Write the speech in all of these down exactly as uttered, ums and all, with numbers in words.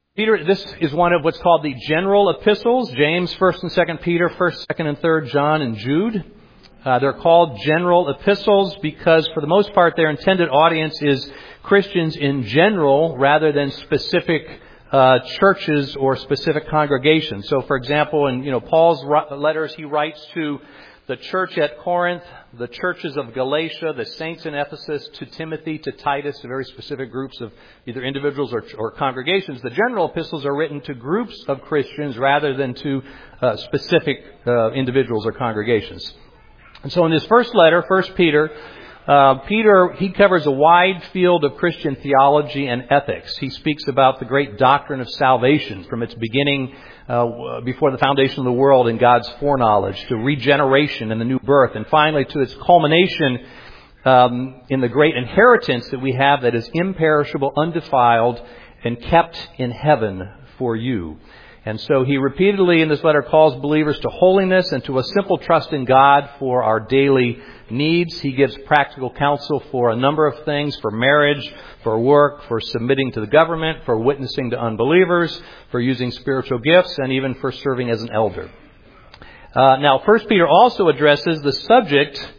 Peter, this is one of what's called the general epistles. James, First and Second Peter, First, Second, and Third John, and Jude. Uh, they're called general epistles because, for the most part, their intended audience is Christians in general rather than specific uh, churches or specific congregations. So, for example, in you know Paul's letters, he writes to the church at Corinth, the churches of Galatia, the saints in Ephesus, to Timothy, to Titus, to very specific groups of either individuals or, or congregations. The general epistles are written to groups of Christians rather than to uh, specific uh, individuals or congregations. And so in this first letter, First Peter, uh, Peter, he covers a wide field of Christian theology and ethics. He speaks about the great doctrine of salvation from its beginning uh, before the foundation of the world in God's foreknowledge, to regeneration and the new birth, and finally to its culmination um, in the great inheritance that we have that is imperishable, undefiled, and kept in heaven for you. And so he repeatedly in this letter calls believers to holiness and to a simple trust in God for our daily needs. He gives practical counsel for a number of things, for marriage, for work, for submitting to the government, for witnessing to unbelievers, for using spiritual gifts, and even for serving as an elder. Uh, now, First Peter also addresses the subject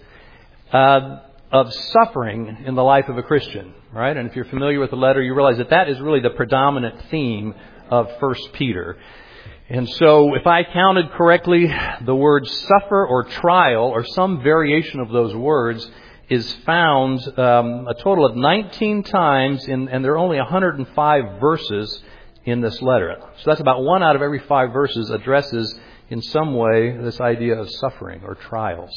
uh, of suffering in the life of a Christian, right? And if you're familiar with the letter, you realize that that is really the predominant theme of First Peter. And so if I counted correctly, the word suffer or trial or some variation of those words is found um, a total of nineteen times, in, and there are only one hundred five verses in this letter. So that's about one out of every five verses addresses in some way this idea of suffering or trials.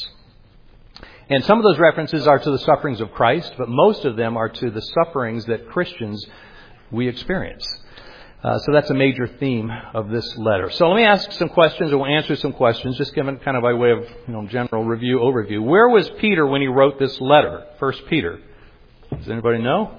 And some of those references are to the sufferings of Christ, but most of them are to the sufferings that Christians we experience. Uh, so that's a major theme of this letter. So let me ask some questions, and we'll answer some questions, just given kind of by way of you know general review, overview. Where was Peter when he wrote this letter, First Peter? Does anybody know?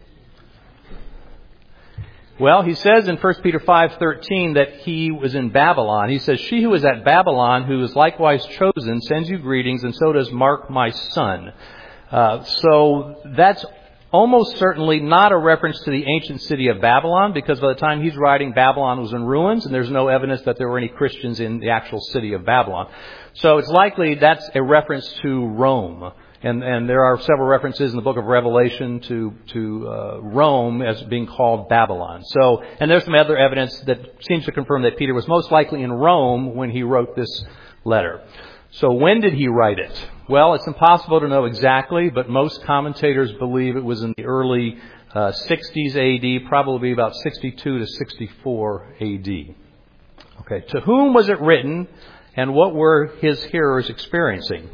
Well, he says in First Peter five thirteen that he was in Babylon. He says, "She who is at Babylon, who is likewise chosen, sends you greetings, and so does Mark, my son." Uh, so that's almost certainly not a reference to the ancient city of Babylon, because by the time he's writing, Babylon was in ruins, and there's no evidence that there were any Christians in the actual city of Babylon. So it's likely that's a reference to Rome. And, and there are several references in the book of Revelation to, to uh, Rome as being called Babylon. So, and there's some other evidence that seems to confirm that Peter was most likely in Rome when he wrote this letter. So when did he write it? Well, it's impossible to know exactly, but most commentators believe it was in the early uh, sixties A D, probably about sixty-two to sixty-four A D. Okay, to whom was it written, and what were his hearers experiencing?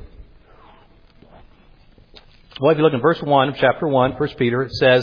Well, if you look in verse one of chapter one, First Peter, it says,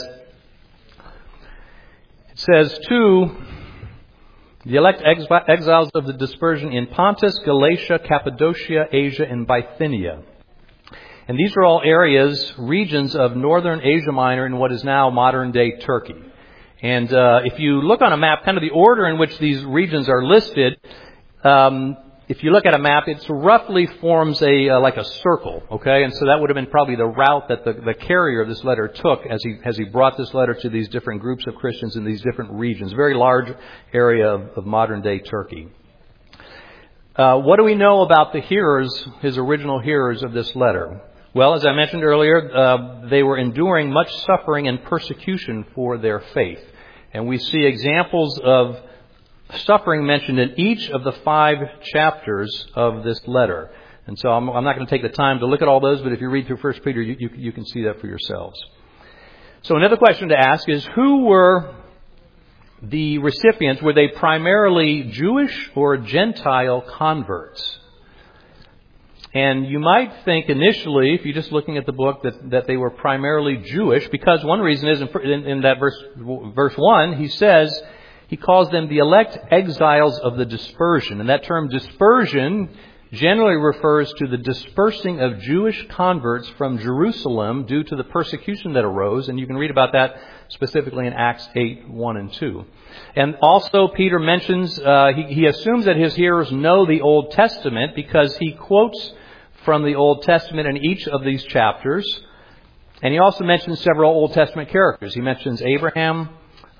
it says, to the elect exiles of the dispersion in Pontus, Galatia, Cappadocia, Asia, and Bithynia. And these are all areas, regions of northern Asia Minor in what is now modern-day Turkey. And uh, if you look on a map, kind of the order in which these regions are listed, um, if you look at a map, it roughly forms a uh, like a circle, okay? And so that would have been probably the route that the, the carrier of this letter took as he as he brought this letter to these different groups of Christians in these different regions. Very large area of, of modern-day Turkey. Uh, what do we know about the hearers, his original hearers of this letter? Well, as I mentioned earlier, uh, they were enduring much suffering and persecution for their faith. And we see examples of suffering mentioned in each of the five chapters of this letter. And so I'm, I'm not going to take the time to look at all those, but if you read through First Peter, you, you, you can see that for yourselves. So another question to ask is, who were the recipients? Were they primarily Jewish or Gentile converts? And you might think initially, if you're just looking at the book, that, that they were primarily Jewish, because one reason is in, in, in that verse, verse one, he says, he calls them the elect exiles of the dispersion. And that term dispersion generally refers to the dispersing of Jewish converts from Jerusalem due to the persecution that arose. And you can read about that specifically in Acts eight, one and two. And also Peter mentions, uh, he, he assumes that his hearers know the Old Testament because he quotes from the Old Testament in each of these chapters. And he also mentions several Old Testament characters. He mentions Abraham,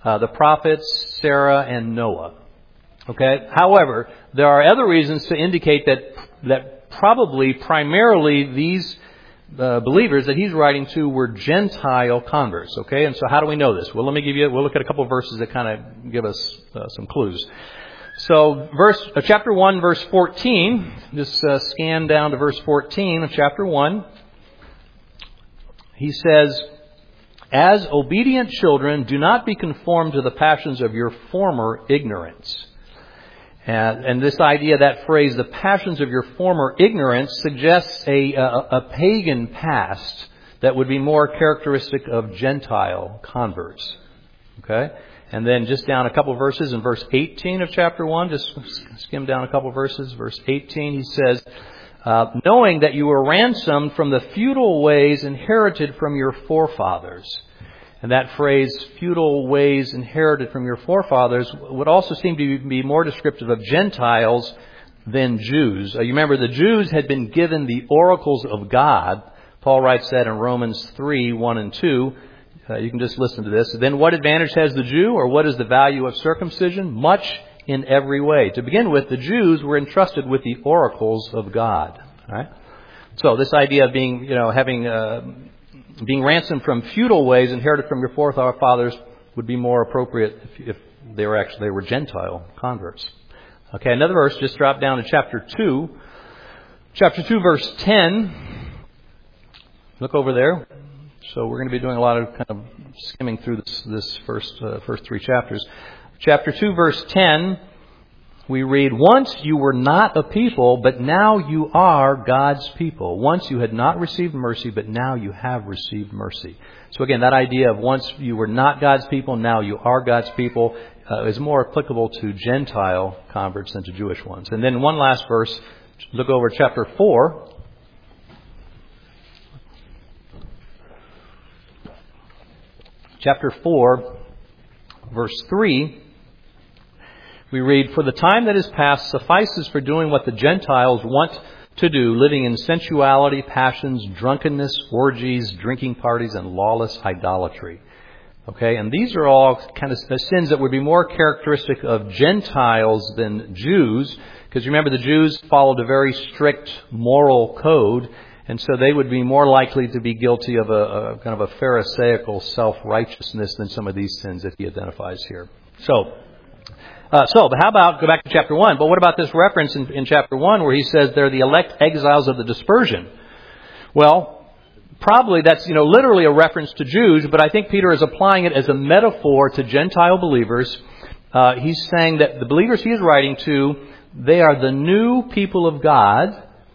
uh, the prophets, Sarah, and Noah. Okay. However, there are other reasons to indicate that that probably primarily these uh, believers that he's writing to were Gentile converts. Okay. And so how do we know this? Well, let me give you. We'll look at a couple of verses that kind of give us uh, some clues. So, verse uh, chapter one, verse fourteen. Just uh, scan down to verse fourteen of chapter one. He says, "As obedient children, do not be conformed to the passions of your former ignorance." And, and this idea, that phrase, the passions of your former ignorance, suggests a, a, a pagan past that would be more characteristic of Gentile converts. Okay? And then just down a couple of verses in verse eighteen of chapter one, just skim down a couple of verses. Verse eighteen, he says, uh, knowing that you were ransomed from the futile ways inherited from your forefathers. And that phrase, futile ways inherited from your forefathers, would also seem to be more descriptive of Gentiles than Jews. Uh, you remember the Jews had been given the oracles of God. Paul writes that in Romans three, one and two. Uh, you can just listen to this. Then what advantage has the Jew, or what is the value of circumcision? Much in every way. To begin with, the Jews were entrusted with the oracles of God. All right? So this idea of being, you know, having... Uh, Being ransomed from futile ways inherited from your forefathers would be more appropriate if, if they were actually they were Gentile converts. Okay, another verse. Just drop down to chapter two. Chapter two, verse ten. Look over there. So we're going to be doing a lot of kind of skimming through this this first uh, first three chapters. Chapter two, verse ten. We read, "Once you were not a people, but now you are God's people. Once you had not received mercy, but now you have received mercy." So again, that idea of once you were not God's people, now you are God's people, uh, is more applicable to Gentile converts than to Jewish ones. And then one last verse. Look over chapter four. Chapter four, verse three. We read, "For the time that is past suffices for doing what the Gentiles want to do, living in sensuality, passions, drunkenness, orgies, drinking parties, and lawless idolatry." Okay, and these are all kind of sins that would be more characteristic of Gentiles than Jews, because remember the Jews followed a very strict moral code, and so they would be more likely to be guilty of a, a kind of a Pharisaical self-righteousness than some of these sins that he identifies here. So, Uh, so, but how about, go back to chapter one, but what about this reference in, in chapter one where he says they're the elect exiles of the dispersion? Well, probably that's, you know, literally a reference to Jews, but I think Peter is applying it as a metaphor to Gentile believers. Uh, he's saying that the believers he is writing to, they are the new people of God,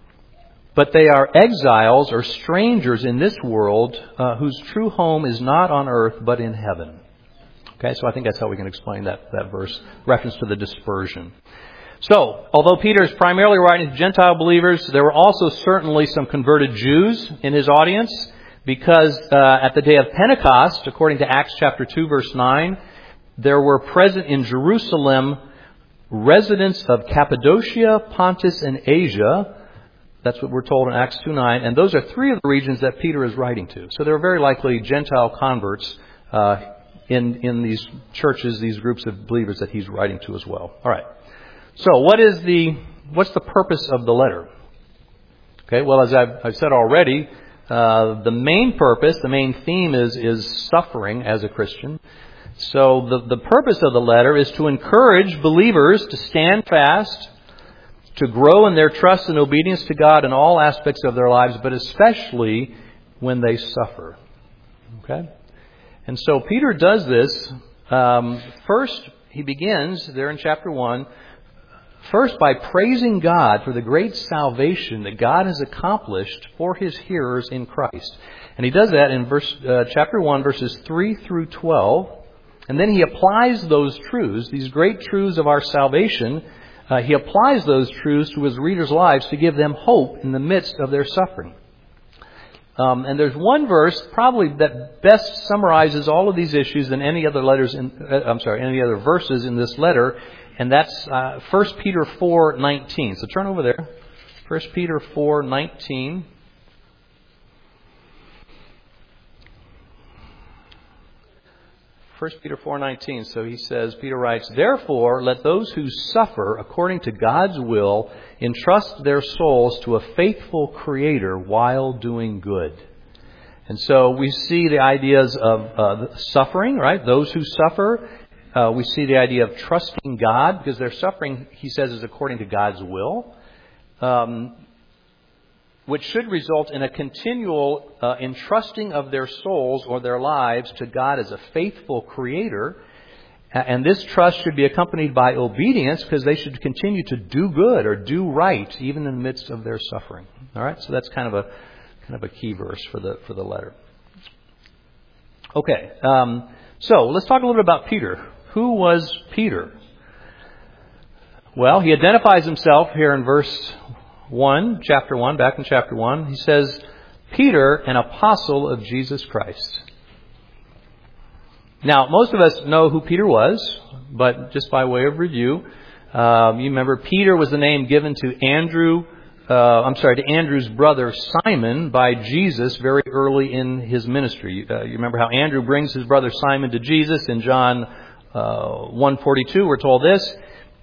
but they are exiles or strangers in this world uh, whose true home is not on earth but in heaven. Okay, so I think that's how we can explain that, that verse, reference to the dispersion. So, although Peter is primarily writing to Gentile believers, there were also certainly some converted Jews in his audience, because uh, at the day of Pentecost, according to Acts chapter two, verse nine, there were present in Jerusalem residents of Cappadocia, Pontus, and Asia. That's what we're told in Acts two nine, and those are three of the regions that Peter is writing to. So there are very likely Gentile converts uh in in these churches, these groups of believers that he's writing to as well. All right. So what is the what's the purpose of the letter? Okay. Well, as I've, I've said already, uh, the main purpose, the main theme is is suffering as a Christian. So the the purpose of the letter is to encourage believers to stand fast, to grow in their trust and obedience to God in all aspects of their lives, but especially when they suffer. Okay. And so Peter does this. Um, first, he begins there in chapter one, first by praising God for the great salvation that God has accomplished for his hearers in Christ. And he does that in verse uh, chapter one, verses three through twelve. And then he applies those truths, these great truths of our salvation, uh, he applies those truths to his readers' lives to give them hope in the midst of their suffering. Um, and there's one verse probably that best summarizes all of these issues than any other letters. In, uh, I'm sorry, any other verses in this letter, and that's uh, First Peter four nineteen. So turn over there, First Peter four nineteen. First Peter four nineteen. So he says, Peter writes, "Therefore, let those who suffer according to God's will entrust their souls to a faithful Creator while doing good." And so we see the ideas of uh, suffering, right? Those who suffer. Uh, we see the idea of trusting God, because their suffering, he says, is according to God's will, um, which should result in a continual uh, entrusting of their souls or their lives to God as a faithful Creator. And this trust should be accompanied by obedience, because they should continue to do good or do right, even in the midst of their suffering. All right, so that's kind of a kind of a key verse for the for the letter. Okay, um, so let's talk a little bit about Peter. Who was Peter? Well, he identifies himself here in verse one, chapter one, back in chapter one. He says, "Peter, an apostle of Jesus Christ." Now, most of us know who Peter was, but just by way of review, um, you remember Peter was the name given to Andrew, uh, I'm sorry, to Andrew's brother Simon by Jesus very early in his ministry. Uh, you remember how Andrew brings his brother Simon to Jesus in John uh, one forty-two. We're told this.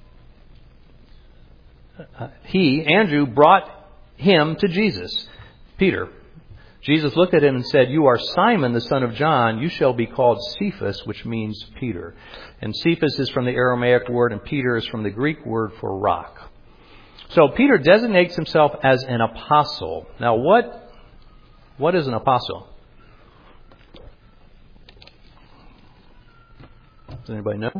Uh, he, Andrew, brought him to Jesus, Peter. Jesus looked at him and said, "You are Simon, the son of John. You shall be called Cephas," which means Peter. And Cephas is from the Aramaic word, and Peter is from the Greek word for rock. So Peter designates himself as an apostle. Now, what what is an apostle? Does anybody know?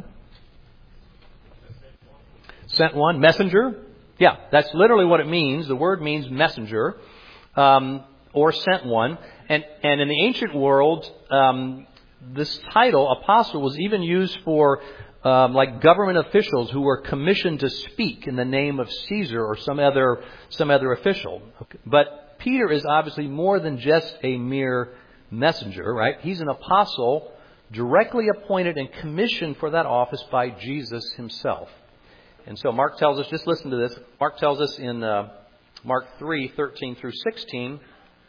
Sent one, messenger. Yeah, that's literally what it means. The word means messenger. Um, or sent one. And, and in the ancient world, um, this title, apostle, was even used for um, like government officials who were commissioned to speak in the name of Caesar or some other some other official. Okay. But Peter is obviously more than just a mere messenger, right? He's an apostle directly appointed and commissioned for that office by Jesus himself. And so Mark tells us, just listen to this. Mark tells us in uh, Mark three, thirteen through sixteen,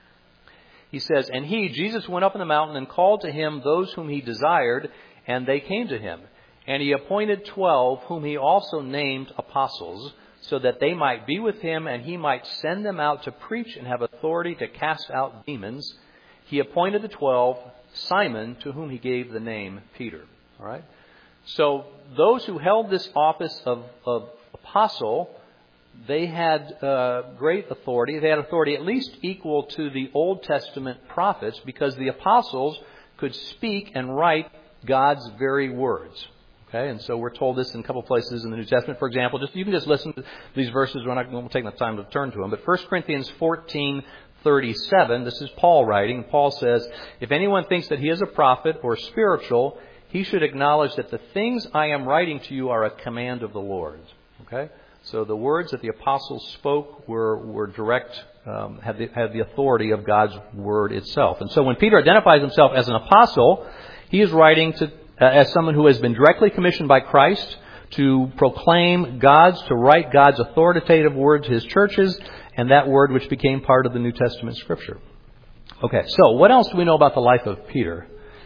he says, "And he, Jesus, went up in the mountain and called to him those whom he desired, and they came to him. And he appointed twelve, whom he also named apostles, so that they might be with him, and he might send them out to preach and have authority to cast out demons. He appointed the twelve, Simon, to whom he gave the name Peter." All right. So those who held this office of, of apostle, they had uh, great authority. They had authority at least equal to the Old Testament prophets, because the apostles could speak and write God's very words. Okay, and so we're told this in a couple places in the New Testament. For example, just you can just listen to these verses. We're not going to take the time to turn to them. But First Corinthians fourteen thirty-seven, this is Paul writing. Paul says, "If anyone thinks that he is a prophet or spiritual, he should acknowledge that the things I am writing to you are a command of the Lord." Okay, so the words that the apostles spoke were were direct, um, had the, had the authority of God's word itself. And so when Peter identifies himself as an apostle, he is writing to uh, as someone who has been directly commissioned by Christ to proclaim God's, to write God's authoritative word to his churches, and that word which became part of the New Testament Scripture. Okay, so what else do we know about the life of Peter?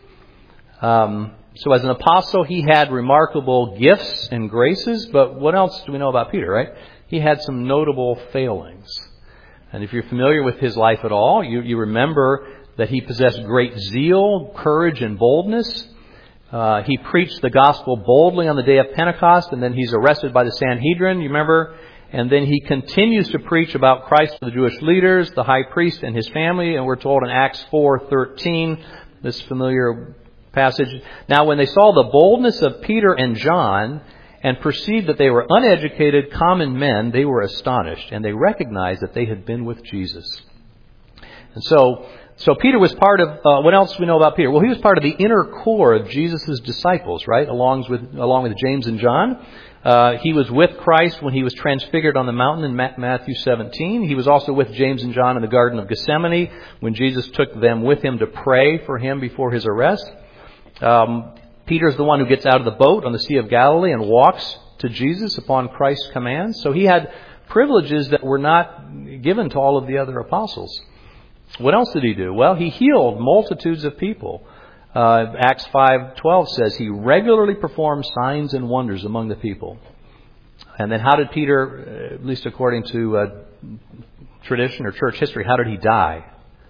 Um, so as an apostle, he had remarkable gifts and graces, but what else do we know about Peter, right? He had some notable failings. And if you're familiar with his life at all, you, you remember that he possessed great zeal, courage, and boldness. Uh, he preached the gospel boldly on the day of Pentecost, and then he's arrested by the Sanhedrin, you remember? And then he continues to preach about Christ to the Jewish leaders, the high priest and his family, and we're told in Acts four thirteen, this familiar passage, "Now when they saw the boldness of Peter and John and perceived that they were uneducated, common men, they were astonished, and they recognized that they had been with Jesus." And so, so Peter was part of, uh, what else do we know about Peter? Well, he was part of the inner core of Jesus' disciples, right? Along with, along with James and John. Uh, he was with Christ when he was transfigured on the mountain in Matthew seventeen. He was also with James and John in the Garden of Gethsemane when Jesus took them with him to pray for him before his arrest. Um, Peter's the one who gets out of the boat on the Sea of Galilee and walks to Jesus upon Christ's command. So he had privileges that were not given to all of the other apostles. What else did he do? Well, he healed multitudes of people. Uh, Acts five twelve says he regularly performed signs and wonders among the people. And then how did Peter, at least according to uh, tradition or church history, how did he die?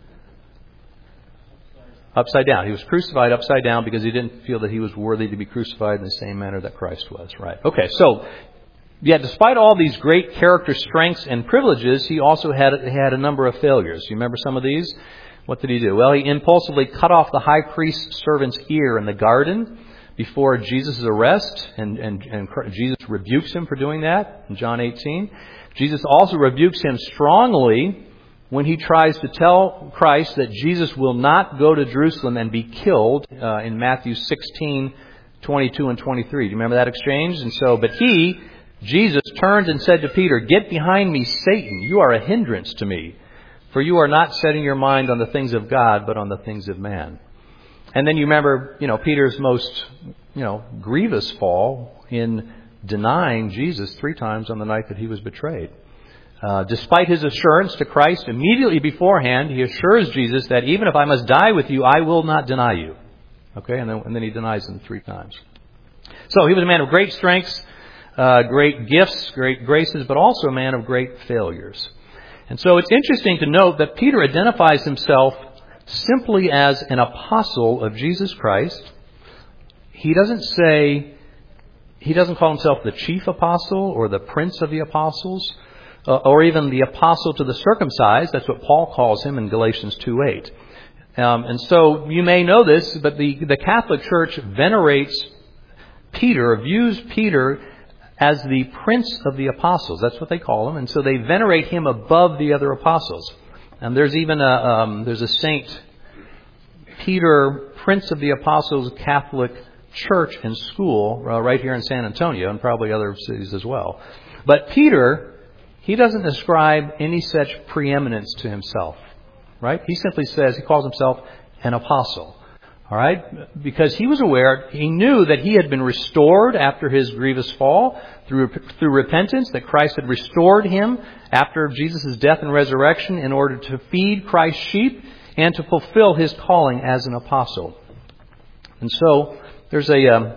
Upside down. He was crucified upside down because he didn't feel that he was worthy to be crucified in the same manner that Christ was. Right. Okay, so, yeah, despite all these great character strengths and privileges, he also had, had a number of failures. You remember some of these? What did he do? Well, he impulsively cut off the high priest's servant's ear in the garden before Jesus' arrest, and, and, and Jesus rebukes him for doing that in John eighteen. Jesus also rebukes him strongly when he tries to tell Christ that Jesus will not go to Jerusalem and be killed uh, in Matthew sixteen, twenty-two and twenty-three. Do you remember that exchange? And so, but he, Jesus, turned and said to Peter, "Get behind me, Satan. You are a hindrance to me, for you are not setting your mind on the things of God, but on the things of man." And then you remember, you know, Peter's most, you know, grievous fall in denying Jesus three times on the night that he was betrayed. Uh, despite his assurance to Christ immediately beforehand, he assures Jesus that even if I must die with you, I will not deny you. Okay, and then, and then he denies him three times. So he was a man of great strengths, uh, great gifts, great graces, but also a man of great failures. And so it's interesting to note that Peter identifies himself simply as an apostle of Jesus Christ. He doesn't say, he doesn't call himself the chief apostle or the prince of the apostles, uh, or even the apostle to the circumcised. That's what Paul calls him in Galatians two eight. Um, and so you may know this, but the, the Catholic Church venerates Peter, views Peter as the prince of the apostles. That's what they call him. And so they venerate him above the other apostles. And there's even a, um, there's a Saint Peter, Prince of the Apostles Catholic Church and School uh, right here in San Antonio, and probably other cities as well. But Peter, he doesn't ascribe any such preeminence to himself, right? He simply says, he calls himself an apostle, all right? Because he was aware, he knew that he had been restored after his grievous fall through, through repentance, that Christ had restored him after Jesus' death and resurrection in order to feed Christ's sheep and to fulfill his calling as an apostle. And so there's a um,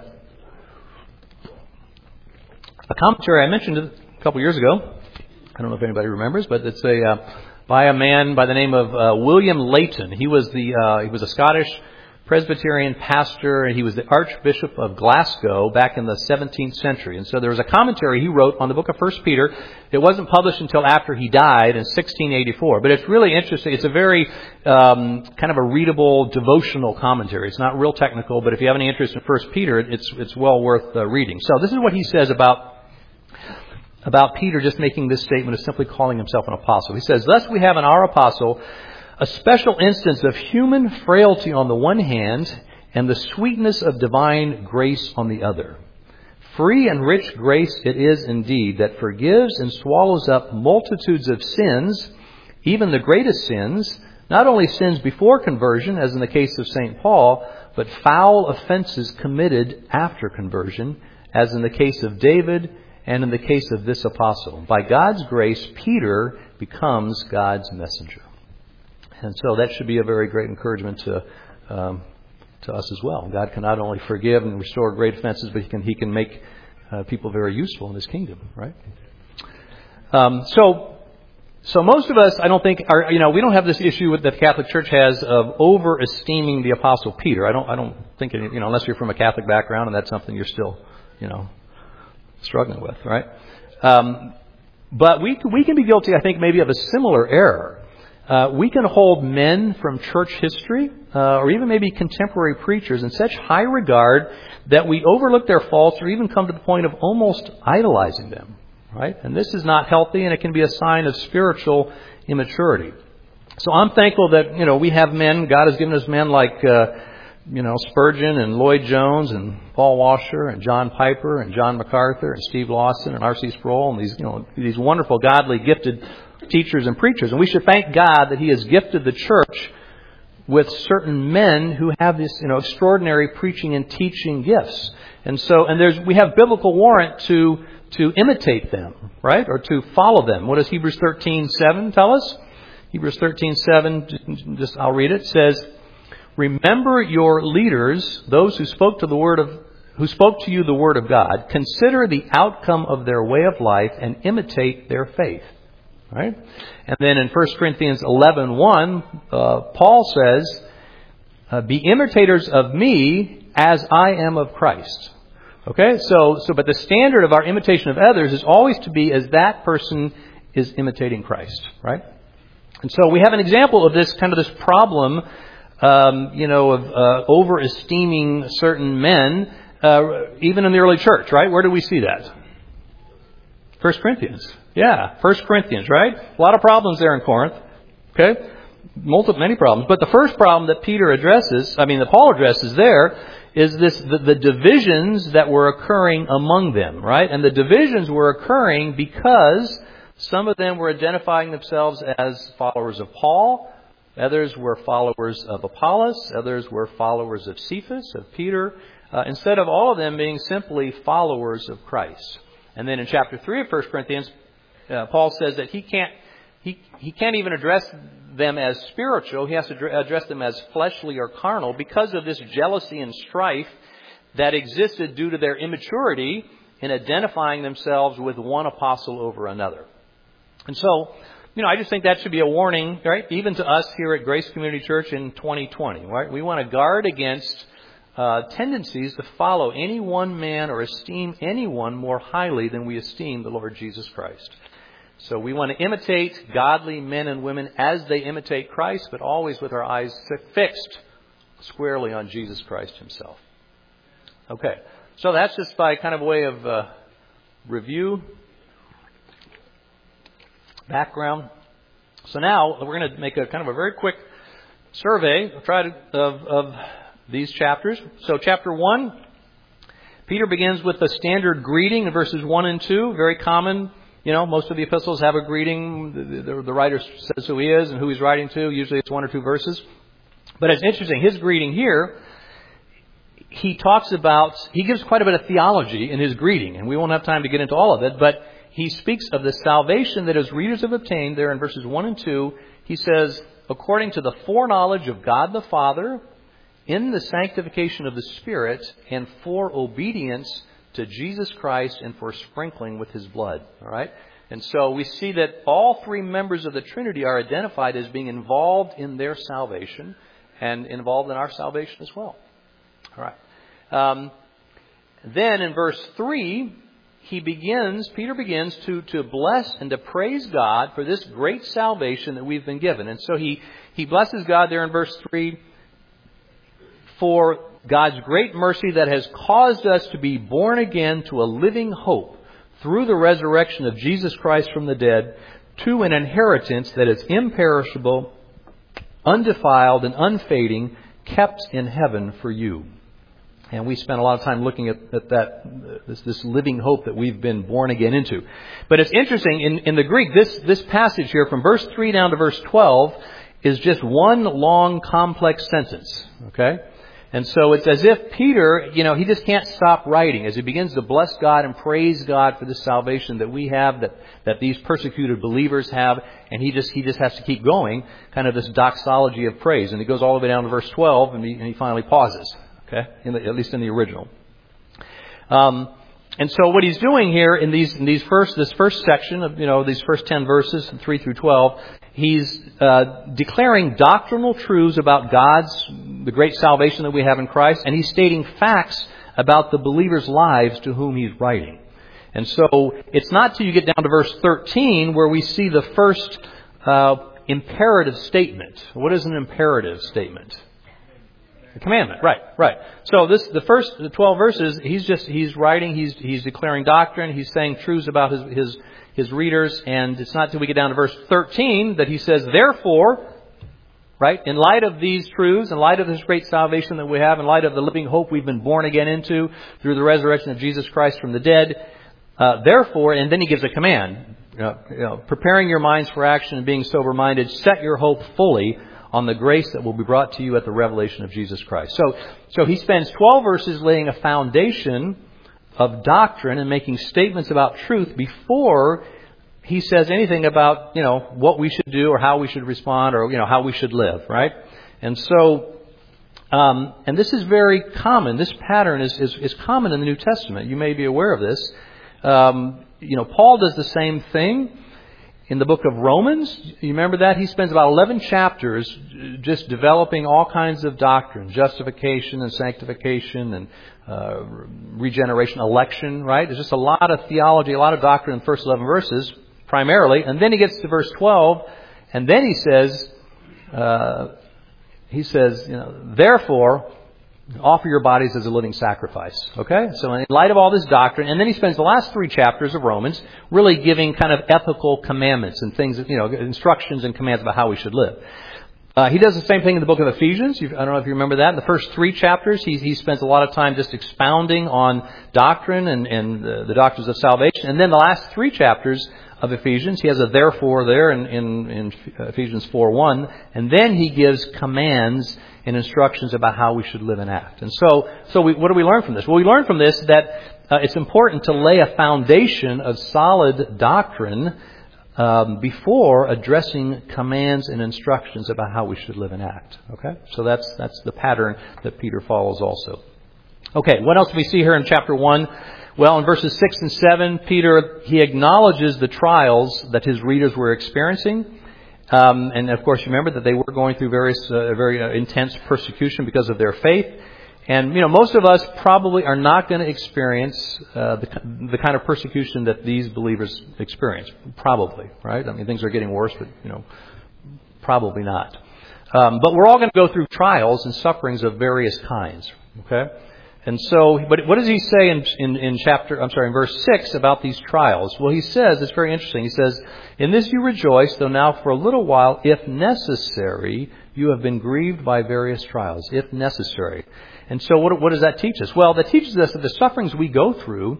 a commentary I mentioned a couple years ago. I don't know if anybody remembers, but it's a uh, by a man by the name of uh, William Layton. He was the uh, he was a Scottish Presbyterian pastor, and he was the Archbishop of Glasgow back in the seventeenth century. And so there was a commentary he wrote on the book of First Peter. It wasn't published until after he died in sixteen eighty-four. But it's really interesting. It's a very um, kind of a readable devotional commentary. It's not real technical, but if you have any interest in First Peter, it's it's well worth uh, reading. So this is what he says about about Peter just making this statement of simply calling himself an apostle. He says, "Thus we have in our apostle a special instance of human frailty on the one hand and the sweetness of divine grace on the other. Free and rich grace it is indeed that forgives and swallows up multitudes of sins, even the greatest sins, not only sins before conversion, as in the case of Saint Paul, but foul offenses committed after conversion, as in the case of David and in the case of this apostle. By God's grace, Peter becomes God's messenger." And so that should be a very great encouragement to um, to us as well. God can not only forgive and restore great offenses, but He can He can make uh, people very useful in His kingdom, right? Um, so, so most of us, I don't think, are you know, we don't have this issue that the Catholic Church has of over esteeming the Apostle Peter. I don't, I don't think it, you know, unless you're from a Catholic background, and that's something you're still, you know, struggling with, right? Um, but we we can be guilty, I think, maybe of a similar error. Uh, we can hold men from church history, uh, or even maybe contemporary preachers, in such high regard that we overlook their faults or even come to the point of almost idolizing them, right? And this is not healthy, and it can be a sign of spiritual immaturity. So I'm thankful that, you know, we have men, God has given us men like, uh, you know, Spurgeon and Lloyd Jones and Paul Washer and John Piper and John MacArthur and Steve Lawson and R C Sproul and these, you know, these wonderful, godly, gifted teachers and preachers. And we should thank God that He has gifted the church with certain men who have this, you know, extraordinary preaching and teaching gifts. And so, and there's, we have biblical warrant to, to imitate them, right? Or to follow them. What does Hebrews thirteen seven tell us? Hebrews thirteen seven, just, I'll read it, says, Remember your leaders, those who spoke to the word of who spoke to you the word of God. Consider the outcome of their way of life and imitate their faith. Right? And then in First Corinthians eleven one, uh, Paul says, uh, "Be imitators of me as I am of Christ." Okay, so so but the standard of our imitation of others is always to be as that person is imitating Christ, right? And so we have an example of this kind of this problem, um, you know, of uh, over-esteeming certain men, uh, even in the early church, right? Where do we see that? First Corinthians. Yeah, First Corinthians, right? A lot of problems there in Corinth. Okay? Multiple, many problems. But the first problem that Peter addresses, I mean, that Paul addresses there, is this the, the divisions that were occurring among them, right? And the divisions were occurring because some of them were identifying themselves as followers of Paul. Others were followers of Apollos. Others were followers of Cephas, of Peter. Uh, instead of all of them being simply followers of Christ. And then in chapter three of First Corinthians, uh, Paul says that he can't he he can't even address them as spiritual. He has to address them as fleshly or carnal because of this jealousy and strife that existed due to their immaturity in identifying themselves with one apostle over another. And so, you know, I just think that should be a warning, right? Even to us here at Grace Community Church in twenty twenty, right? We want to guard against uh, tendencies to follow any one man or esteem anyone more highly than we esteem the Lord Jesus Christ. So we want to imitate godly men and women as they imitate Christ, but always with our eyes fixed squarely on Jesus Christ himself. Okay, so that's just by kind of a way of uh, review, background. So now we're going to make a kind of a very quick survey try to, of, of these chapters. So chapter one, Peter begins with the standard greeting in verses one and two, very common. You know, most of the epistles have a greeting. The, the, the writer says who he is and who he's writing to. Usually it's one or two verses. But it's interesting. His greeting here, he talks about, he gives quite a bit of theology in his greeting. And we won't have time to get into all of it. But he speaks of the salvation that his readers have obtained there in verses one and two. He says, according to the foreknowledge of God the Father, in the sanctification of the Spirit, and for obedience to Jesus Christ and for sprinkling with his blood. All right? And so we see that all three members of the Trinity are identified as being involved in their salvation and involved in our salvation as well. All right. Um, then in verse three, he begins, Peter begins to, to bless and to praise God for this great salvation that we've been given. And so he, he blesses God there in verse three for God's great mercy that has caused us to be born again to a living hope through the resurrection of Jesus Christ from the dead, to an inheritance that is imperishable, undefiled, and unfading, kept in heaven for you. And we spent a lot of time looking at, at that this, this living hope that we've been born again into. But it's interesting, in, in the Greek, this, this passage here from verse three down to verse twelve is just one long, complex sentence. Okay? And so it's as if Peter, you know, he just can't stop writing as he begins to bless God and praise God for the salvation that we have, that, that these persecuted believers have. And he just he just has to keep going, kind of this doxology of praise. And he goes all the way down to verse twelve, and he, and he finally pauses, okay, in the, at least in the original. Um, and so what he's doing here in these in these first this first section of, you know, these first ten verses, three through twelve, he's uh, declaring doctrinal truths about God's, the great salvation that we have in Christ, and he's stating facts about the believers' lives to whom he's writing. And so it's not till you get down to verse thirteen where we see the first uh, imperative statement. What is an imperative statement? A commandment, right, right. So this, the first the twelve verses, he's just he's writing, he's he's declaring doctrine, he's saying truths about his his his readers, and it's not till we get down to verse thirteen that he says, therefore, right, in light of these truths, in light of this great salvation that we have, in light of the living hope we've been born again into through the resurrection of Jesus Christ from the dead, uh, therefore, and then he gives a command, you know, you know, preparing your minds for action and being sober-minded, set your hope fully on the grace that will be brought to you at the revelation of Jesus Christ. So, so he spends twelve verses laying a foundation of doctrine and making statements about truth before he says anything about, you know, what we should do or how we should respond or, you know, how we should live, right? And so Um, and this is very common. This pattern is, is, is common in the New Testament. You may be aware of this. Um, you know, Paul does the same thing in the book of Romans. You remember that? He spends about eleven chapters just developing all kinds of doctrine, justification and sanctification and uh, regeneration, election, right? There's just a lot of theology, a lot of doctrine in the first eleven verses, primarily. And then he gets to verse twelve, and then he says, uh, he says, you know, therefore, offer your bodies as a living sacrifice. Okay? So in light of all this doctrine, and then he spends the last three chapters of Romans really giving kind of ethical commandments and things, you know, instructions and commands about how we should live. Uh, he does the same thing in the book of Ephesians. I don't know if you remember that. In the first three chapters, he, he spends a lot of time just expounding on doctrine and, and the, the doctrines of salvation. And then the last three chapters of Ephesians, he has a therefore there in, in, in Ephesians four one. And then he gives commands and instructions about how we should live and act. And so, so we, what do we learn from this? Well, we learn from this that uh, it's important to lay a foundation of solid doctrine um, before addressing commands and instructions about how we should live and act. Okay, so that's that's the pattern that Peter follows also. Okay, what else do we see here in chapter one? Well, in verses six and seven, Peter, he acknowledges the trials that his readers were experiencing. Um, and of course, you remember that they were going through various, uh, very uh, intense persecution because of their faith. And, you know, most of us probably are not going to experience uh, the, the kind of persecution that these believers experience. Probably, right? I mean, things are getting worse, but, you know, probably not. Um, but we're all going to go through trials and sufferings of various kinds, okay? And so, but what does he say in, in, in chapter, I'm sorry, in verse six about these trials? Well, he says, it's very interesting. He says, in this you rejoice, though now for a little while, if necessary, you have been grieved by various trials, if necessary. And so what, what does that teach us? Well, that teaches us that the sufferings we go through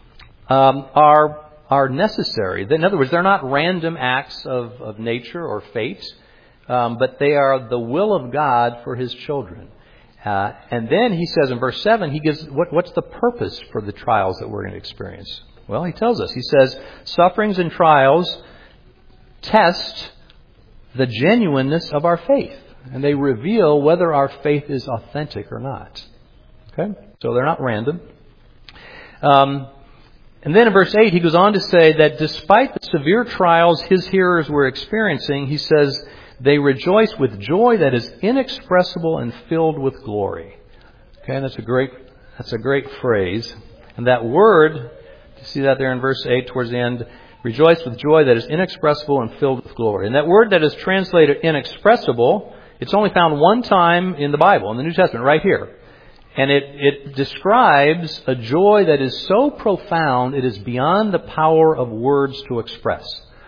um, are, are necessary. In other words, they're not random acts of, of nature or fate, um, but they are the will of God for His children. Uh, and then he says in verse seven, he gives what, what's the purpose for the trials that we're going to experience? Well, he tells us. He says, sufferings and trials test the genuineness of our faith. And they reveal whether our faith is authentic or not. Okay? So they're not random. Um, and then in verse eight, he goes on to say that despite the severe trials his hearers were experiencing, he says, they rejoice with joy that is inexpressible and filled with glory. Okay, and that's a great that's a great phrase. And that word, you see that there in verse eight towards the end, rejoice with joy that is inexpressible and filled with glory. And that word that is translated inexpressible, it's only found one time in the Bible, in the New Testament, right here. And it, it describes a joy that is so profound it is beyond the power of words to express.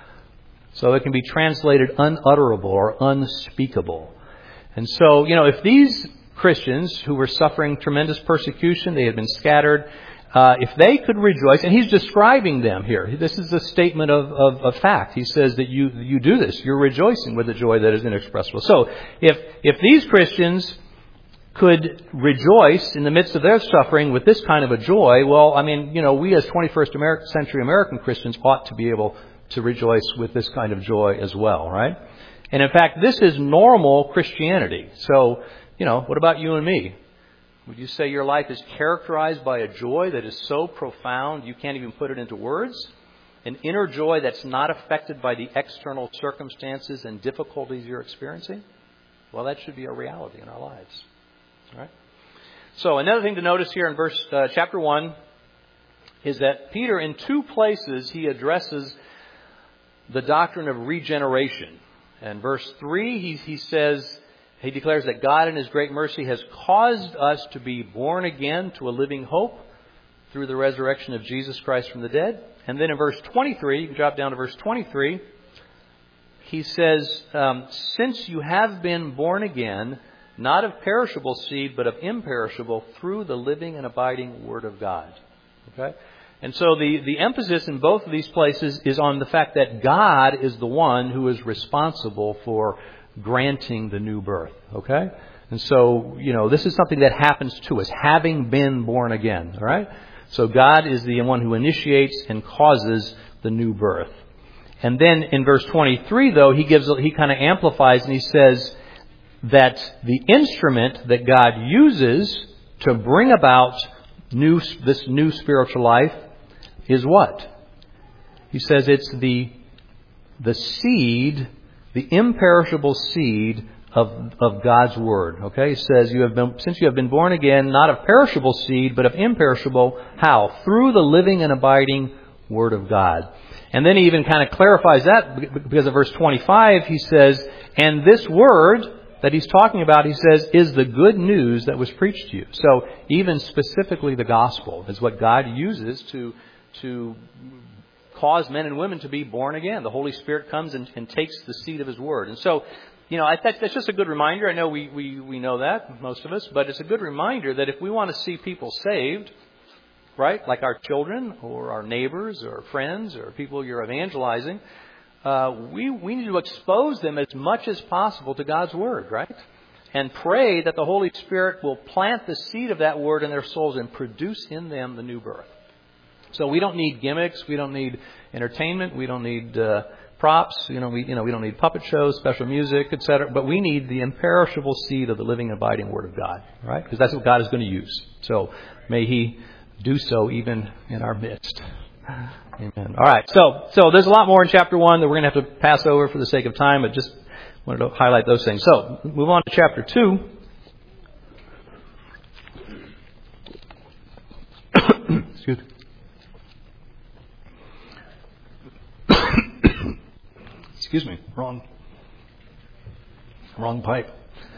So it can be translated unutterable or unspeakable. And so, you know, if these Christians who were suffering tremendous persecution, they had been scattered, uh, if they could rejoice, and he's describing them here. This is a statement of, of, of fact. He says that you, you do this. You're rejoicing with a joy that is inexpressible. So if, if these Christians could rejoice in the midst of their suffering with this kind of a joy, well, I mean, you know, we as twenty-first century American Christians ought to be able to rejoice with this kind of joy as well, right? And in fact, this is normal Christianity. So, you know, what about you and me? Would you say your life is characterized by a joy that is so profound you can't even put it into words? An inner joy that's not affected by the external circumstances and difficulties you're experiencing? Well, that should be a reality in our lives. All right? So another thing to notice here in verse uh, chapter one is that Peter, in two places, he addresses the doctrine of regeneration. And verse three, he, he says, he declares that God in His great mercy has caused us to be born again to a living hope through the resurrection of Jesus Christ from the dead. And then in verse twenty-three, you can drop down to verse twenty-three, he says, um, since you have been born again, not of perishable seed, but of imperishable, through the living and abiding Word of God. Okay? And so the, the emphasis in both of these places is on the fact that God is the one who is responsible for granting the new birth. Okay? And so, you know, this is something that happens to us, having been born again. All right? So God is the one who initiates and causes the new birth. And then in verse twenty-three, though, he gives he kind of amplifies and he says, that the instrument that God uses to bring about new this new spiritual life is what? He says it's the the seed, the imperishable seed of of God's Word. Okay? He says, you have been since you have been born again, not of perishable seed, but of imperishable. How? Through the living and abiding Word of God. And then he even kind of clarifies that because of verse twenty-five. He says, and this Word that he's talking about, he says, is the good news that was preached to you. So even specifically the gospel is what God uses to to cause men and women to be born again. The Holy Spirit comes and, and takes the seed of His Word. And so, you know, I think that's just a good reminder. I know we, we, we know that, most of us, but it's a good reminder that if we want to see people saved, right, like our children or our neighbors or friends or people you're evangelizing, uh, we, we need to expose them as much as possible to God's Word, right? And pray that the Holy Spirit will plant the seed of that Word in their souls and produce in them the new birth. So we don't need gimmicks. We don't need entertainment. We don't need uh, props. You know, we you know we don't need puppet shows, special music, et cetera. But we need the imperishable seed of the living and abiding Word of God, right? Because that's what God is going to use. So may He do so even in our midst. Amen. All right. So so there's a lot more in chapter one that we're going to have to pass over for the sake of time. But just wanted to highlight those things. So move on to chapter two. Excuse me. Excuse me, wrong, wrong pipe.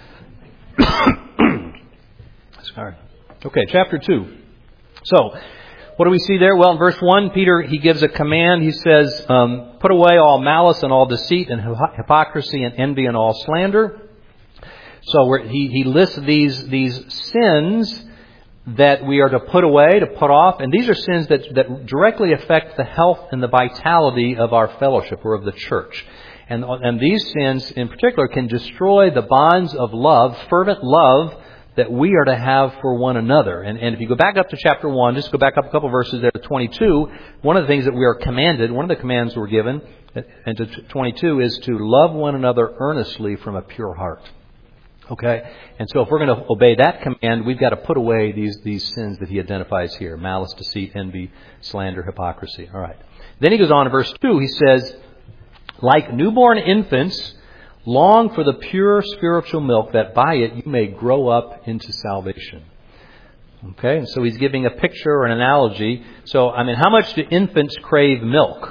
Sorry. Okay, chapter two. So, what do we see there? Well, in verse one, Peter, he gives a command. He says, um, put away all malice and all deceit and hypocrisy and envy and all slander. So we're, he, he lists these, these sins that we are to put away, to put off. And these are sins that, that directly affect the health and the vitality of our fellowship or of the church. And, and these sins in particular can destroy the bonds of love, fervent love, that we are to have for one another. And, and if you go back up to chapter one, just go back up a couple verses there to twenty-two, one of the things that we are commanded, one of the commands we're given, and to twenty-two, is to love one another earnestly from a pure heart. Okay? And so if we're going to obey that command, we've got to put away these, these sins that he identifies here. Malice, deceit, envy, slander, hypocrisy. All right. Then he goes on in verse two. He says, like newborn infants, long for the pure spiritual milk, that by it you may grow up into salvation. Okay? And so he's giving a picture or an analogy. So, I mean, how much do infants crave milk?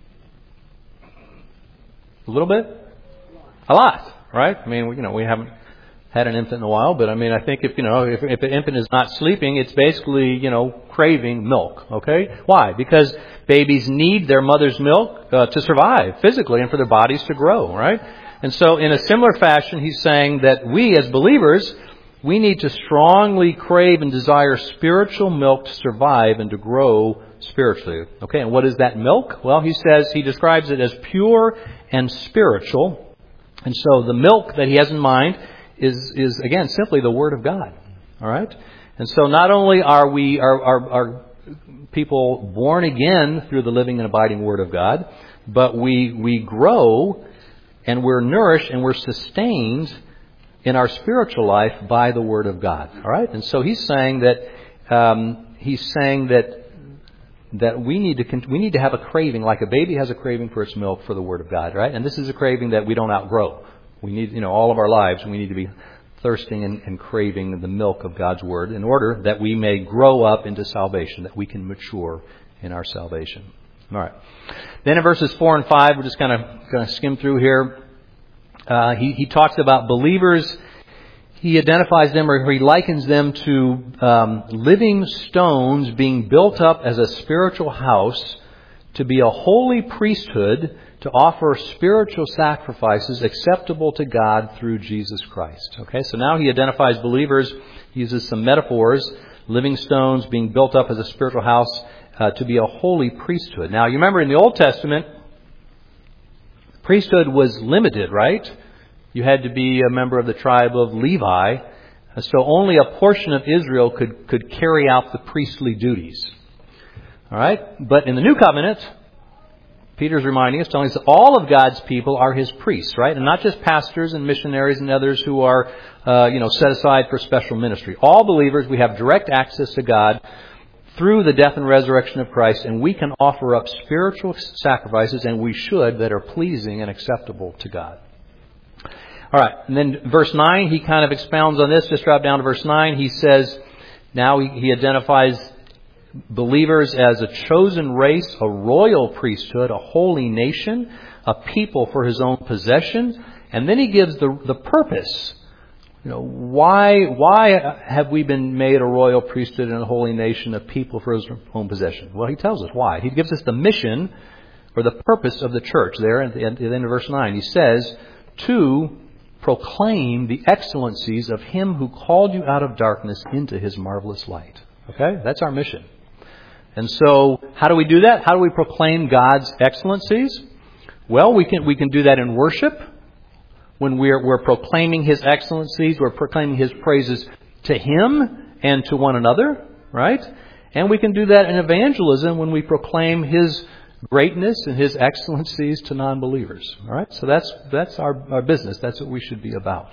A little bit? A lot, right? I mean, you know, we haven't had an infant in a while, but I mean, I think if, you know, if, if an infant is not sleeping, it's basically, you know, craving milk. Okay? Why? Because babies need their mother's milk uh, to survive physically and for their bodies to grow, right? And so in a similar fashion, he's saying that we as believers, we need to strongly crave and desire spiritual milk to survive and to grow spiritually. Okay, and what is that milk? Well, he says, he describes it as pure and spiritual. And so the milk that he has in mind is, is again, simply the Word of God. All right? And so not only are we, are, are, are people born again through the living and abiding Word of God, but we, we grow and we're nourished and we're sustained in our spiritual life by the Word of God. All right? And so he's saying that, um, he's saying that, that we need to, we need to have a craving, like a baby has a craving for its milk, for the Word of God, right? And this is a craving that we don't outgrow. We need, you know, all of our lives, we need to be thirsting and, and craving the milk of God's Word in order that we may grow up into salvation, that we can mature in our salvation. All right. Then in verses four and five, we're just kind of going to skim through here. Uh, he, he talks about believers. He identifies them, or he likens them to um, living stones being built up as a spiritual house to be a holy priesthood, to offer spiritual sacrifices acceptable to God through Jesus Christ. Okay, so now he identifies believers. He uses some metaphors, living stones being built up as a spiritual house uh, to be a holy priesthood. Now, you remember in the Old Testament, priesthood was limited, right? You had to be a member of the tribe of Levi. So only a portion of Israel could, could carry out the priestly duties. All right? But in the New Covenant, Peter's reminding us, telling us that all of God's people are His priests, right? And not just pastors and missionaries and others who are, uh, you know, set aside for special ministry. All believers, we have direct access to God through the death and resurrection of Christ, and we can offer up spiritual sacrifices, and we should, that are pleasing and acceptable to God. All right, and then verse nine, he kind of expounds on this. Just drop down to verse nine. He says, now he, he identifies believers as a chosen race, a royal priesthood, a holy nation, a people for His own possession. And then he gives the the purpose. You know, why why have we been made a royal priesthood and a holy nation, a people for His own possession? Well, he tells us why. He gives us the mission or the purpose of the church there at the end of verse nine. He says, to proclaim the excellencies of Him who called you out of darkness into His marvelous light. Okay? That's our mission. And so, how do we do that? How do we proclaim God's excellencies? Well, we can we can do that in worship. When we're we're proclaiming His excellencies, we're proclaiming His praises to Him and to one another, right? And we can do that in evangelism when we proclaim His greatness and His excellencies to non-believers. All right? So that's that's our, our business. That's what we should be about.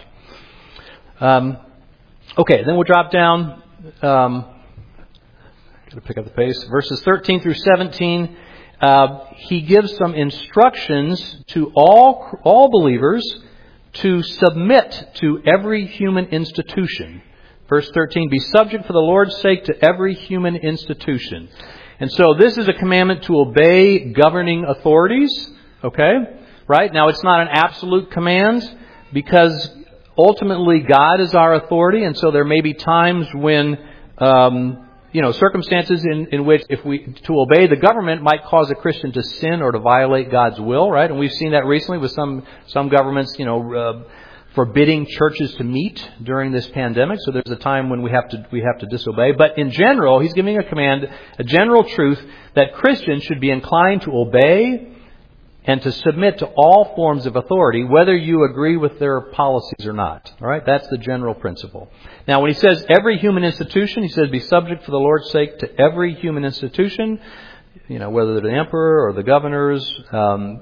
Um, okay, then we'll drop down. Um, got to pick up the pace. Verses thirteen through seventeen. Uh, he gives some instructions to all all believers to submit to every human institution. Verse thirteen, be subject for the Lord's sake to every human institution. And so this is a commandment to obey governing authorities. Okay? Right? Now it's not an absolute command because ultimately God is our authority. And so there may be times when, um, you know, circumstances in, in which if we, to obey the government might cause a Christian to sin or to violate God's will, right? And we've seen that recently with some, some governments, you know, uh, forbidding churches to meet during this pandemic. So there's a time when we have to, we have to disobey. But in general, he's giving a command, a general truth that Christians should be inclined to obey and to submit to all forms of authority, whether you agree with their policies or not. All right? That's the general principle. Now, when he says every human institution, he says be subject for the Lord's sake to every human institution, you know, whether they're the emperor or the governors. Um,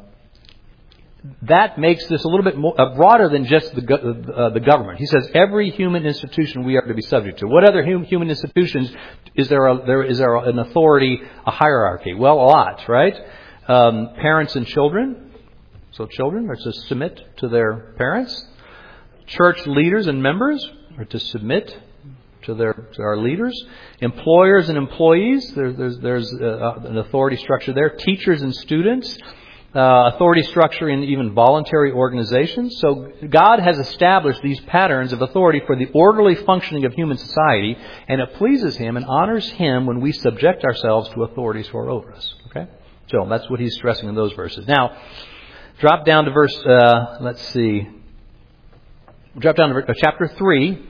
that makes this a little bit more uh, broader than just the uh, the government. He says every human institution we are to be subject to. What other hum, human institutions is there? A, there is there an authority, a hierarchy? Well, a lot, right? Um, parents and children. So children are to submit to their parents. Church leaders and members are to submit to their to our leaders. Employers and employees. There, there's there's uh, an authority structure there. Teachers and students. Uh, authority structure in even voluntary organizations. So God has established these patterns of authority for the orderly functioning of human society, and it pleases Him and honors Him when we subject ourselves to authorities who are over us. Okay? So that's what he's stressing in those verses. Now, drop down to verse, uh, let's see, drop down to chapter three.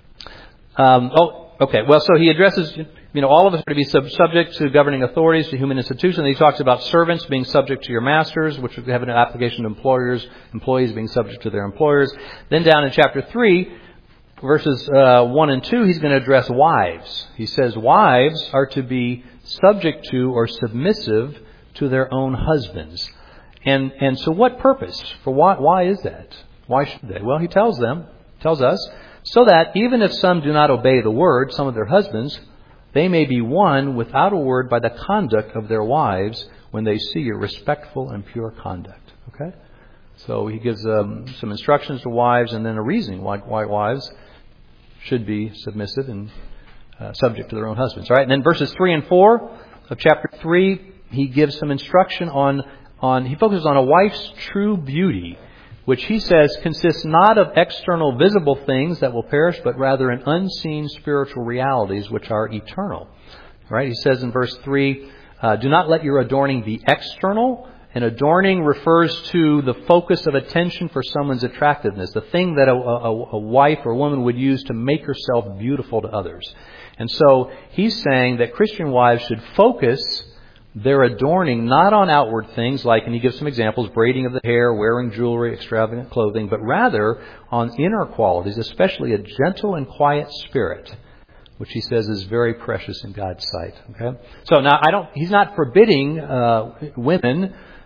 Um, oh, okay. Well, so he addresses, you know, all of us are to be sub- subject to governing authorities, to human institutions. He talks about servants being subject to your masters, which would have an application to employers, employees being subject to their employers. Then down in chapter three, verses uh, one and two, he's going to address wives. He says wives are to be subject to or submissive to their own husbands. And and so what purpose? For why why is that? Why should they? Well, he tells them, tells us, so that even if some do not obey the word, some of their husbands, they may be won without a word by the conduct of their wives when they see your respectful and pure conduct. Okay? So he gives um, some instructions to wives and then a reasoning why, why wives should be submissive and uh, subject to their own husbands. All right? And then verses three and four of chapter three, he gives some instruction on, on he focuses on a wife's true beauty, which he says consists not of external visible things that will perish, but rather in unseen spiritual realities which are eternal. Right? He says in verse three, uh, do not let your adorning be external. And adorning refers to the focus of attention for someone's attractiveness, the thing that a, a, a wife or a woman would use to make herself beautiful to others. And so he's saying that Christian wives should focus their adorning not on outward things like, and he gives some examples, braiding of the hair, wearing jewelry, extravagant clothing, but rather on inner qualities, especially a gentle and quiet spirit, which he says is very precious in God's sight. Okay, so now I don't. He's not forbidding uh, women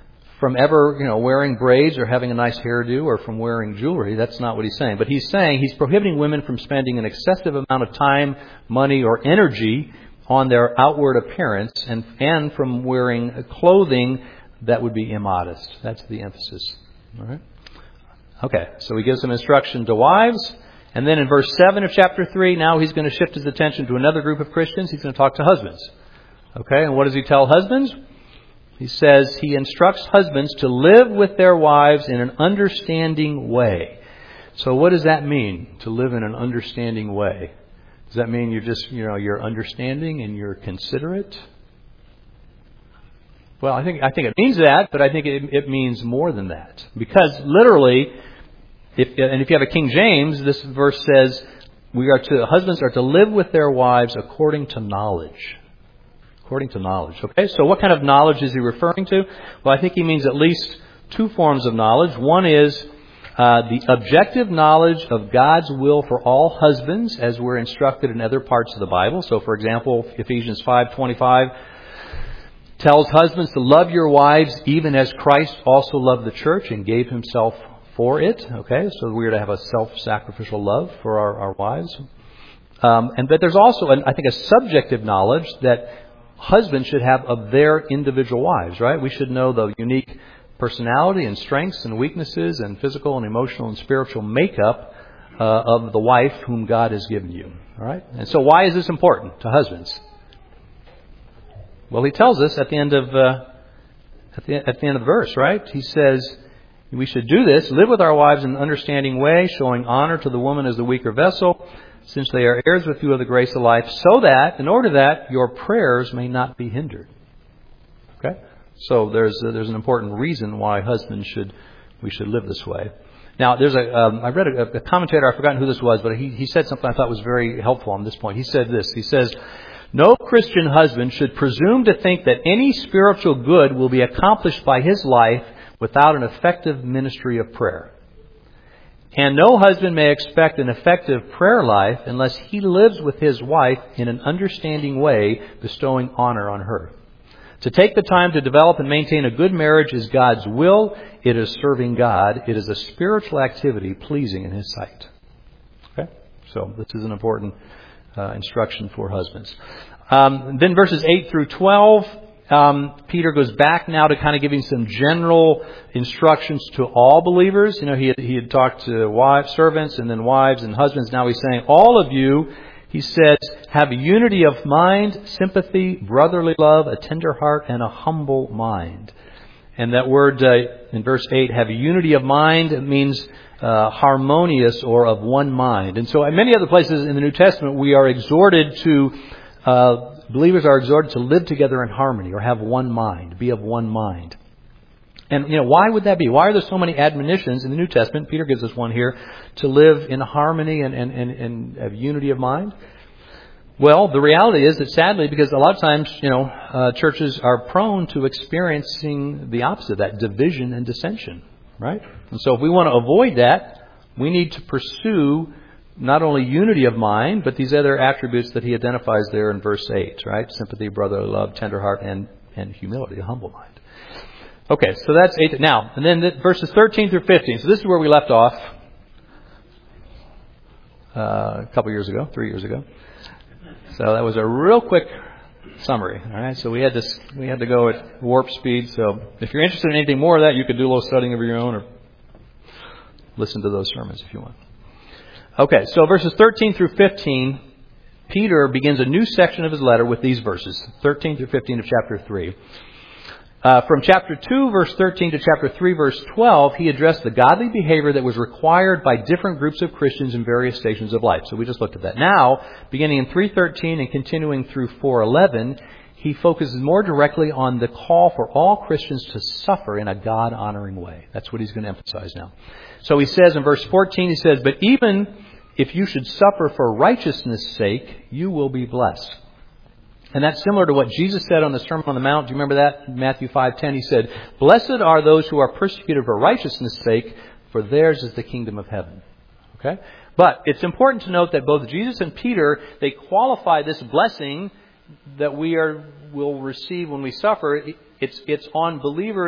from ever, you know, wearing braids or having a nice hairdo or from wearing jewelry. That's not what he's saying. But he's saying he's prohibiting women from spending an excessive amount of time, money, or energy on their outward appearance and, and from wearing clothing that would be immodest. That's the emphasis. All right. Okay, so he gives some instruction to wives. And then in verse seven of chapter three, now he's going to shift his attention to another group of Christians. He's going to talk to husbands. Okay, and what does he tell husbands? He says he instructs husbands to live with their wives in an understanding way. So what does that mean, to live in an understanding way? Does that mean you're just, you know, you're understanding and you're considerate? Well, I think I think it means that, but I think it, it means more than that. Because literally, if, and if you have a King James, this verse says, "We are to husbands are to live with their wives according to knowledge." According to knowledge. Okay, so what kind of knowledge is he referring to? Well, I think he means at least two forms of knowledge. One is uh, the objective knowledge of God's will for all husbands, as we're instructed in other parts of the Bible. So, for example, Ephesians five twenty-five tells husbands to love your wives even as Christ also loved the church and gave himself for it. Okay, so we are to have a self-sacrificial love for our, our wives. Um, and but there's also, an, I think, a subjective knowledge that husbands should have of their individual wives, right? We should know the unique personality and strengths and weaknesses and physical and emotional and spiritual makeup uh, of the wife whom God has given you. All right? And so why is this important to husbands? Well, he tells us at the end of uh, at the at the end of the verse, right? He says we should do this, live with our wives in an understanding way, showing honor to the woman as the weaker vessel, since they are heirs with you of the grace of life, so that, in order that, your prayers may not be hindered. Okay? So there's uh, there's an important reason why husbands should, we should live this way. Now, there's a, um, I read a, a commentator, I've forgotten who this was, but he, he said something I thought was very helpful on this point. He said this, he says, "No Christian husband should presume to think that any spiritual good will be accomplished by his life without an effective ministry of prayer. And no husband may expect an effective prayer life unless he lives with his wife in an understanding way, bestowing honor on her. To take the time to develop and maintain a good marriage is God's will. It is serving God. It is a spiritual activity pleasing in His sight." Okay? So this is an important uh, instruction for husbands. Um, then verses eight through twelve, Um, Peter goes back now to kind of giving some general instructions to all believers. You know, he had, he had talked to wives, servants, and then wives and husbands. Now he's saying, all of you, he says, have a unity of mind, sympathy, brotherly love, a tender heart, and a humble mind. And that word uh, in verse eight, have a unity of mind, it means uh, harmonious or of one mind. And so at many other places in the New Testament, we are exhorted to uh Believers are exhorted to live together in harmony or have one mind, be of one mind. And, you know, why would that be? Why are there so many admonitions in the New Testament? Peter gives us one here, to live in harmony and, and, and, and have unity of mind. Well, the reality is that sadly, because a lot of times, you know, uh, churches are prone to experiencing the opposite, that division and dissension, right? And so if we want to avoid that, we need to pursue not only unity of mind, but these other attributes that he identifies there in verse eight, right? Sympathy, brotherly love, tender heart, and, and humility, a humble mind. Okay, so that's eight. Now, and then the, verses thirteen through fifteen. So this is where we left off uh, a couple years ago, three years ago. So that was a real quick summary. All right, so we had to we had to go at warp speed. So if you're interested in anything more of that, you could do a little studying of your own or listen to those sermons if you want. Okay, so verses thirteen through fifteen, Peter begins a new section of his letter with these verses, thirteen through fifteen of chapter three. Uh, from chapter two, verse thirteen to chapter three, verse twelve, he addressed the godly behavior that was required by different groups of Christians in various stations of life. So we just looked at that. Now, beginning in three thirteen and continuing through four eleven, he focuses more directly on the call for all Christians to suffer in a God-honoring way. That's what he's going to emphasize now. So he says in verse fourteen, he says, "But even if you should suffer for righteousness' sake, you will be blessed." And that's similar to what Jesus said on the Sermon on the Mount. Do you remember that? In Matthew five ten, he said, "Blessed are those who are persecuted for righteousness' sake, for theirs is the kingdom of heaven." Okay? But it's important to note that both Jesus and Peter, they qualify this blessing that we are will receive when we suffer. It's it's on believers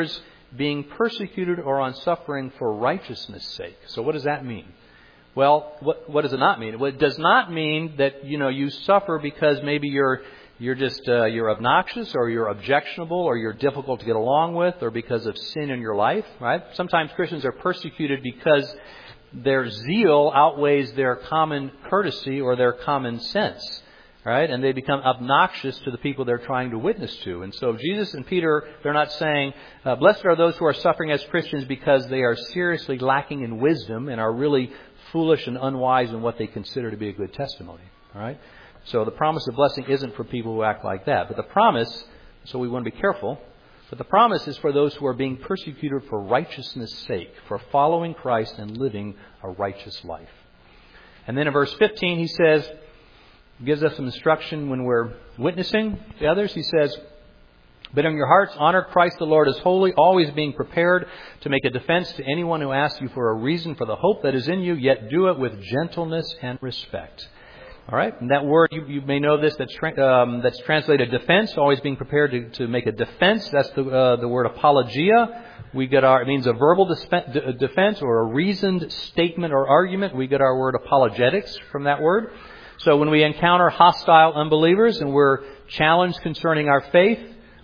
being persecuted or on suffering for righteousness' sake. So what does that mean? Well, what, what does it not mean? Well, it does not mean that, you know, you suffer because maybe you're you're just uh, you're obnoxious or you're objectionable or you're difficult to get along with or because of sin in your life, right? Sometimes Christians are persecuted because their zeal outweighs their common courtesy or their common sense, right? And they become obnoxious to the people they're trying to witness to. And so Jesus and Peter, they're not saying, uh, blessed are those who are suffering as Christians because they are seriously lacking in wisdom and are really foolish and unwise in what they consider to be a good testimony, all right? So the promise of blessing isn't for people who act like that. But the promise, so we want to be careful, but the promise is for those who are being persecuted for righteousness' sake, for following Christ and living a righteous life. And then in verse fifteen, he says, gives us some instruction when we're witnessing to others. He says, but in your hearts, honor Christ the Lord as holy, always being prepared to make a defense to anyone who asks you for a reason for the hope that is in you, yet do it with gentleness and respect. All right, and that word, you, you may know this, that's, tra- um, that's translated defense, always being prepared to, to make a defense. That's the, uh, the word apologia. We get our, it means a verbal disp- defense or a reasoned statement or argument. We get our word apologetics from that word. So when we encounter hostile unbelievers and we're challenged concerning our faith,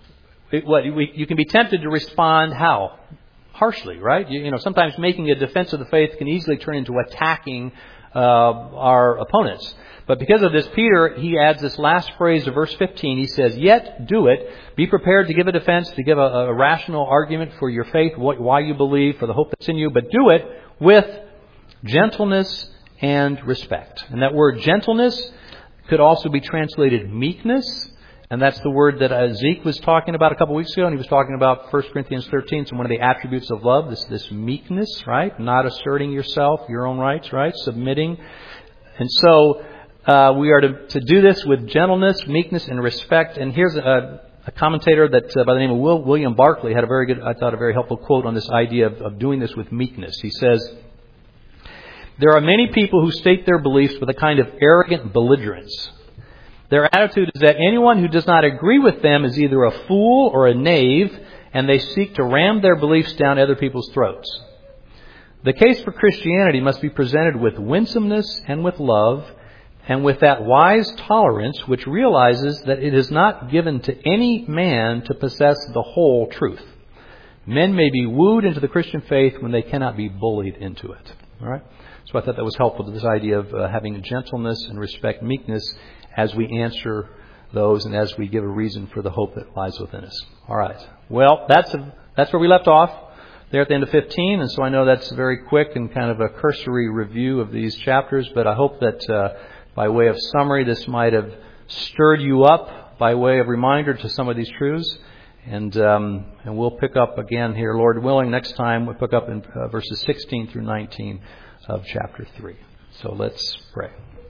it, what, we, you can be tempted to respond how? Harshly, right? You, you know, sometimes making a defense of the faith can easily turn into attacking uh, our opponents. But because of this, Peter, he adds this last phrase to verse fifteen. He says, yet do it. Be prepared to give a defense, to give a, a rational argument for your faith, what, why you believe, for the hope that's in you. But do it with gentleness and respect. And that word gentleness could also be translated meekness. And that's the word that uh, Zeke was talking about a couple weeks ago. And he was talking about First Corinthians thirteen. So one of the attributes of love, this, this meekness, right? Not asserting yourself, your own rights, right? Submitting. And so uh, we are to, to do this with gentleness, meekness, and respect. And here's a, a commentator that uh, by the name of Will, William Barclay had a very good, I thought, a very helpful quote on this idea of, of doing this with meekness. He says, there are many people who state their beliefs with a kind of arrogant belligerence. Their attitude is that anyone who does not agree with them is either a fool or a knave, and they seek to ram their beliefs down other people's throats. The case for Christianity must be presented with winsomeness and with love, and with that wise tolerance which realizes that it is not given to any man to possess the whole truth. Men may be wooed into the Christian faith when they cannot be bullied into it. All right? So I thought that was helpful to this idea of uh, having gentleness and respect, meekness, as we answer those and as we give a reason for the hope that lies within us. All right. Well, that's a, that's where we left off there at the end of fifteen. And so I know that's very quick and kind of a cursory review of these chapters, but I hope that uh, by way of summary, this might have stirred you up by way of reminder to some of these truths. And um, and we'll pick up again here, Lord willing, next time. We'll pick up in uh, verses sixteen through nineteen of chapter three. So let's pray.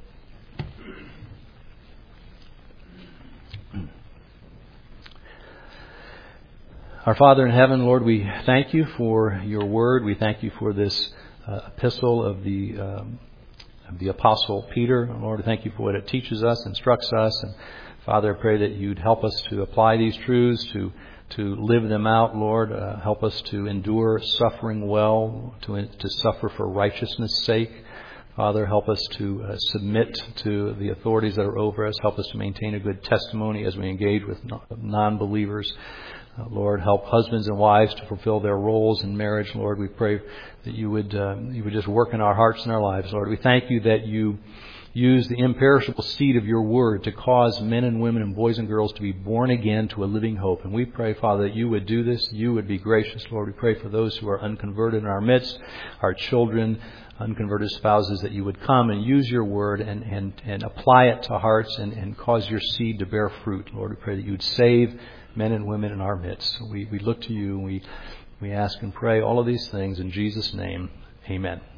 Our Father in heaven, Lord, we thank you for your word. We thank you for this uh, epistle of the um, of the Apostle Peter. Lord, we thank you for what it teaches us, instructs us. And Father, I pray that you'd help us to apply these truths, to to live them out, Lord. Uh, help us to endure suffering well, to to suffer for righteousness' sake. Father, help us to uh, submit to the authorities that are over us. Help us to maintain a good testimony as we engage with non-believers. Uh, Lord, help husbands and wives to fulfill their roles in marriage. Lord, we pray that you would uh, you would just work in our hearts and our lives. Lord, we thank you that you use the imperishable seed of your word to cause men and women and boys and girls to be born again to a living hope. And we pray, Father, that you would do this. You would be gracious, Lord. We pray for those who are unconverted in our midst, our children, unconverted spouses, that you would come and use your word and, and, and apply it to hearts and, and cause your seed to bear fruit. Lord, we pray that you would save men and women in our midst. We, we look to you. We, we ask and pray all of these things in Jesus' name. Amen.